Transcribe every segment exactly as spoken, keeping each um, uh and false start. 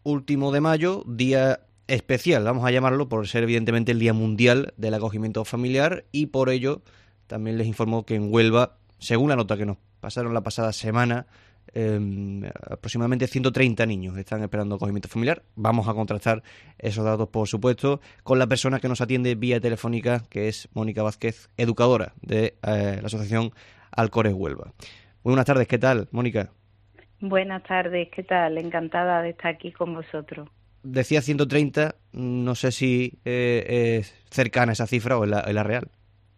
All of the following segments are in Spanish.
último de mayo, día especial, vamos a llamarlo, por ser evidentemente el Día Mundial del Acogimiento Familiar, y por ello también les informo que en Huelva, según la nota que nos pasaron la pasada semana, eh, aproximadamente ciento treinta niños están esperando acogimiento familiar. Vamos a contrastar esos datos, por supuesto, con la persona que nos atiende vía telefónica, que es Mónica Vázquez, educadora de eh, la Asociación Alcores Huelva. Muy buenas tardes, ¿qué tal, Mónica? Buenas tardes, ¿qué tal? Encantada de estar aquí con vosotros. Decía ciento treinta, no sé si eh, es cercana esa cifra o es la, es la real.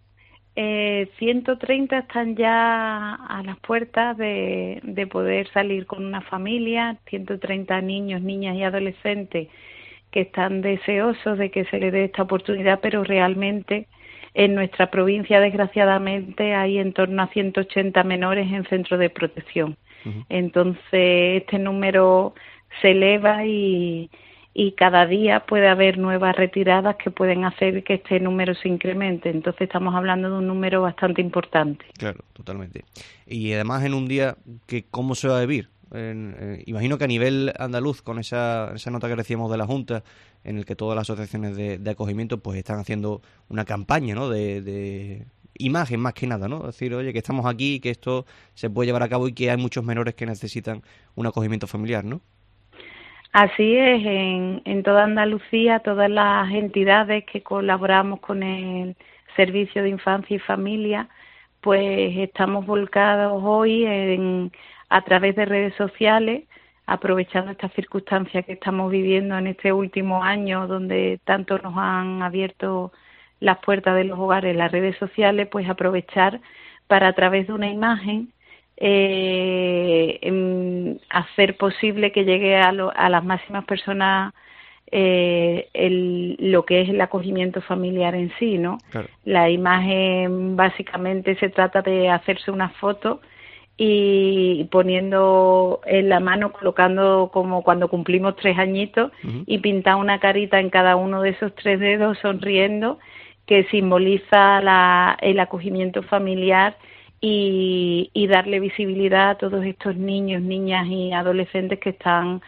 Eh, ciento treinta están ya a las puertas de, de poder salir con una familia, ciento treinta niños, niñas y adolescentes que están deseosos de que se les dé esta oportunidad, pero realmente en nuestra provincia, desgraciadamente, hay en torno a ciento ochenta menores en centros de protección. Uh-huh. Entonces, este número se eleva y, y cada día puede haber nuevas retiradas que pueden hacer que este número se incremente. Entonces, estamos hablando de un número bastante importante. Claro, totalmente. Y además en un día que ¿cómo se va a vivir? En, eh, imagino que a nivel andaluz, con esa, esa nota que recibimos de la Junta, en el que todas las asociaciones de, de acogimiento pues están haciendo una campaña, ¿no?, de, de imagen más que nada, ¿no? Decir, oye, que estamos aquí, que esto se puede llevar a cabo y que hay muchos menores que necesitan un acogimiento familiar, ¿no? Así es, en, en toda Andalucía, todas las entidades que colaboramos con el Servicio de Infancia y Familia, pues estamos volcados hoy en, a través de redes sociales, aprovechando estas circunstancias que estamos viviendo en este último año, donde tanto nos han abierto las puertas de los hogares, las redes sociales, pues aprovechar para, a través de una imagen, eh, en hacer posible que llegue a, lo, a las máximas personas eh, el, lo que es el acogimiento familiar en sí, ¿no? Claro. La imagen básicamente se trata de hacerse una foto y poniendo en la mano, colocando como cuando cumplimos tres añitos, uh-huh, y pintar una carita en cada uno de esos tres dedos sonriendo, que simboliza la, el acogimiento familiar y, y darle visibilidad a todos estos niños, niñas y adolescentes que están,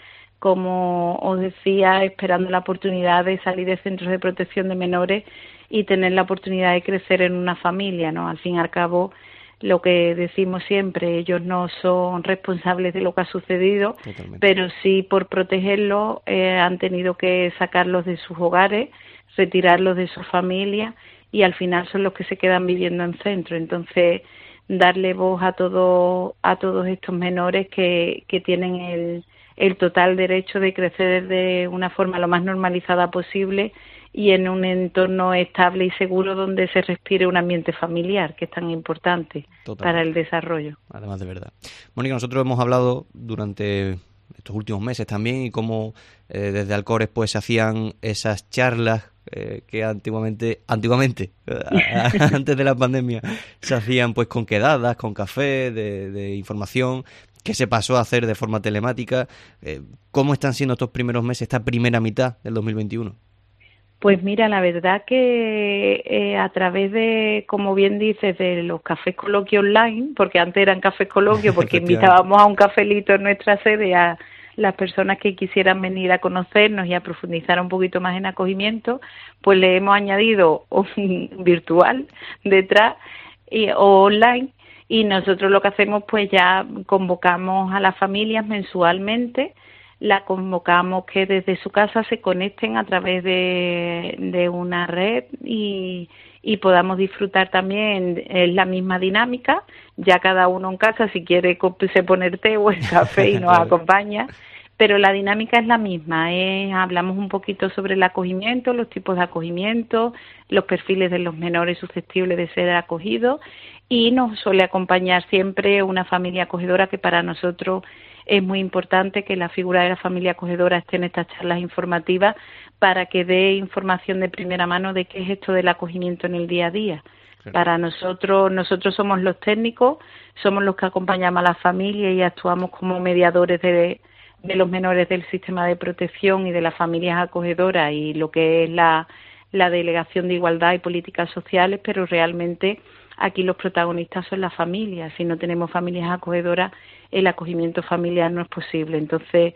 como os decía, esperando la oportunidad de salir de centros de protección de menores y tener la oportunidad de crecer en una familia, ¿no? Al fin y al cabo, lo que decimos siempre, ellos no son responsables de lo que ha sucedido, totalmente, pero sí por protegerlos eh, han tenido que sacarlos de sus hogares, retirarlos de su familia y al final son los que se quedan viviendo en centro. Entonces, darle voz a todo, a todos estos menores que, que tienen el, el total derecho de crecer de una forma lo más normalizada posible y en un entorno estable y seguro donde se respire un ambiente familiar, que es tan importante Totalmente. Para el desarrollo. Además, de verdad. Mónica, nosotros hemos hablado durante estos últimos meses también y cómo eh, desde Alcores pues se hacían esas charlas eh, que antiguamente, antiguamente antes de la pandemia, se hacían pues con quedadas, con café, de, de información, que se pasó a hacer de forma telemática. Eh, ¿Cómo están siendo estos primeros meses, esta primera mitad del dos mil veintiuno? Pues mira, la verdad que eh, a través de, como bien dices, de los cafés coloquio online, porque antes eran cafés coloquio, porque invitábamos a un cafelito en nuestra sede a las personas que quisieran venir a conocernos y a profundizar un poquito más en acogimiento, pues le hemos añadido un virtual detrás y, o online, y nosotros lo que hacemos pues ya convocamos a las familias mensualmente, la convocamos que desde su casa se conecten a través de, de una red y, y podamos disfrutar también en la misma dinámica, ya cada uno en casa si quiere se pone el té o el café y nos claro. acompaña, pero la dinámica es la misma, ¿eh? Hablamos un poquito sobre el acogimiento, los tipos de acogimiento, los perfiles de los menores susceptibles de ser acogidos y nos suele acompañar siempre una familia acogedora que para nosotros es muy importante que la figura de la familia acogedora esté en estas charlas informativas para que dé información de primera mano de qué es esto del acogimiento en el día a día. Claro. Para nosotros, nosotros somos los técnicos, somos los que acompañamos a la familia y actuamos como mediadores de, de los menores del sistema de protección y de las familias acogedoras y lo que es la, la Delegación de Igualdad y Políticas Sociales, pero realmente aquí los protagonistas son las familias. Si no tenemos familias acogedoras, el acogimiento familiar no es posible. Entonces,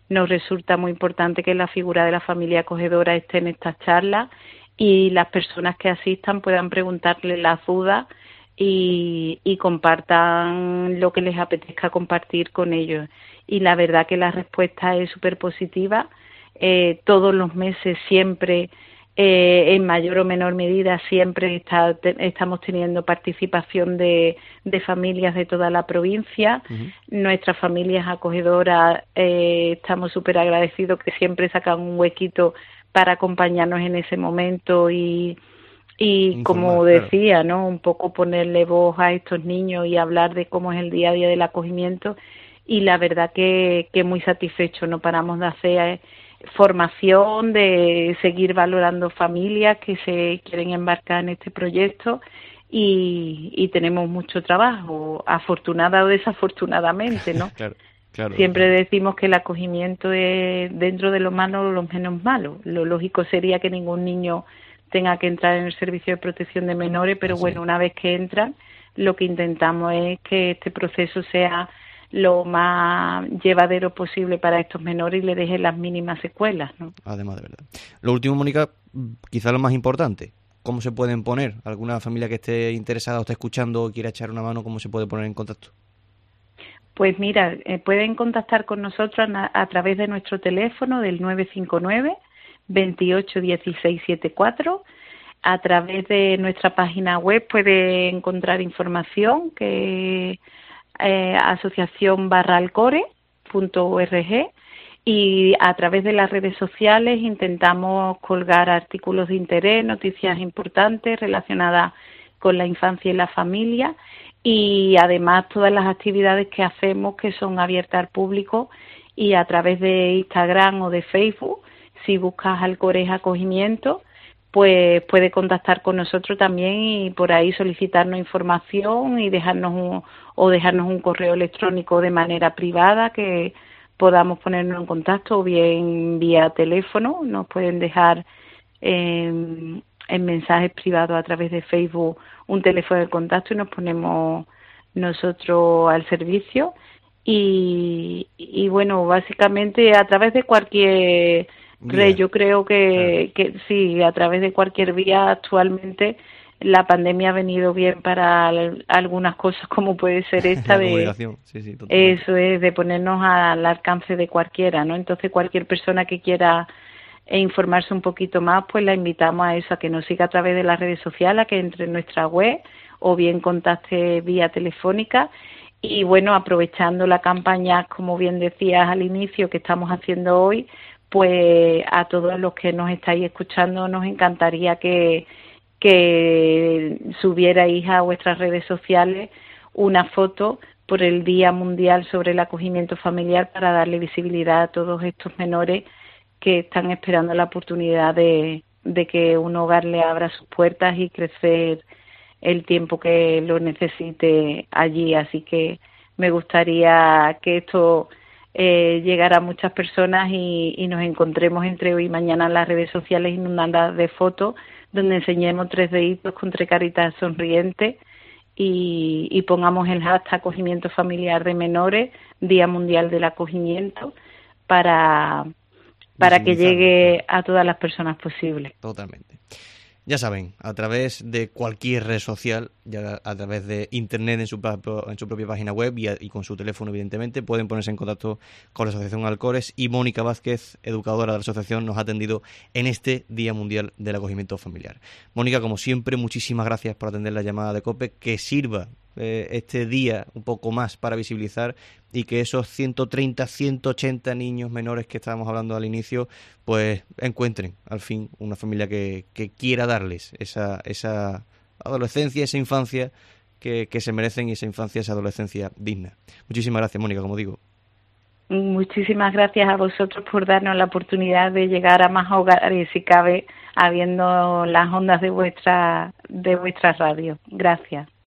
nos resulta muy importante que la figura de la familia acogedora esté en estas charlas y las personas que asistan puedan preguntarle las dudas y, y compartan lo que les apetezca compartir con ellos. Y la verdad que la respuesta es súper positiva. Eh, todos los meses siempre, eh, en mayor o menor medida, siempre está, te, estamos teniendo participación de, de familias de toda la provincia. Uh-huh. Nuestras familias acogedoras, eh, estamos súper agradecidos que siempre sacan un huequito para acompañarnos en ese momento y, y Informar, como decía, claro, ¿no? Un poco ponerle voz a estos niños y hablar de cómo es el día a día del acogimiento. Y la verdad que, que muy satisfecho, no paramos de hacer formación, de seguir valorando familias que se quieren embarcar en este proyecto y, y tenemos mucho trabajo, afortunada o desafortunadamente, ¿no? Claro, claro. Siempre decimos que el acogimiento es dentro de lo malo lo menos malo. Lo lógico sería que ningún niño tenga que entrar en el servicio de protección de menores, pero Así. bueno, una vez que entran, lo que intentamos es que este proceso sea lo más llevadero posible para estos menores y le deje las mínimas secuelas, ¿no? Además, de verdad. Lo último, Mónica, quizá lo más importante, ¿cómo se pueden poner? ¿Alguna familia que esté interesada o esté escuchando o quiera echar una mano, cómo se puede poner en contacto? Pues mira, eh, pueden contactar con nosotros a, a través de nuestro teléfono del nueve cinco nueve, veintiocho dieciséis setenta y cuatro. A través de nuestra página web puede encontrar información que Eh, asociación barra alcore punto org y a través de las redes sociales intentamos colgar artículos de interés, noticias importantes relacionadas con la infancia y la familia y además todas las actividades que hacemos que son abiertas al público y a través de Instagram o de Facebook, si buscas Alcores Acogimiento, pues puede contactar con nosotros también y por ahí solicitarnos información y dejarnos un, o dejarnos un correo electrónico de manera privada que podamos ponernos en contacto o bien vía teléfono. Nos pueden dejar eh, en mensajes privados a través de Facebook un teléfono de contacto y nos ponemos nosotros al servicio. Y, y bueno, básicamente a través de cualquier red, yo creo que, claro. que sí, a través de cualquier vía actualmente la pandemia ha venido bien para algunas cosas como puede ser esta de sí, sí, eso es de ponernos al alcance de cualquiera, ¿no? Entonces cualquier persona que quiera eh, informarse un poquito más, pues la invitamos a eso, a que nos siga a través de las redes sociales, a que entre en nuestra web o bien contacte vía telefónica. Y bueno, aprovechando la campaña, como bien decías al inicio, que estamos haciendo hoy, pues a todos los que nos estáis escuchando nos encantaría que, que subierais a vuestras redes sociales una foto por el Día Mundial sobre el Acogimiento Familiar para darle visibilidad a todos estos menores que están esperando la oportunidad de, de que un hogar le abra sus puertas y crecer el tiempo que lo necesite allí. Así que me gustaría que esto eh, llegara a muchas personas y, y nos encontremos entre hoy y mañana en las redes sociales inundadas de fotos donde enseñemos tres deditos con tres caritas sonrientes y, y pongamos el hashtag acogimiento familiar de menores, Día Mundial del Acogimiento, para, para que llegue a todas las personas posibles. Totalmente. Ya saben, a través de cualquier red social, ya a través de internet en su, en su propia página web y, a, y con su teléfono, evidentemente, pueden ponerse en contacto con la Asociación Alcores y Mónica Vázquez, educadora de la asociación, nos ha atendido en este Día Mundial del Acogimiento Familiar. Mónica, como siempre, muchísimas gracias por atender la llamada de COPE, que sirva eh, este día un poco más para visibilizar y que esos ciento treinta, ciento ochenta niños menores que estábamos hablando al inicio, pues encuentren al fin una familia que, que quiera darles esa, esa adolescencia, esa infancia que, que se merecen y esa infancia, esa adolescencia digna. Muchísimas gracias, Mónica, como digo. Muchísimas gracias a vosotros por darnos la oportunidad de llegar a más hogares, si cabe, habiendo las ondas de vuestra, de vuestra radio. Gracias.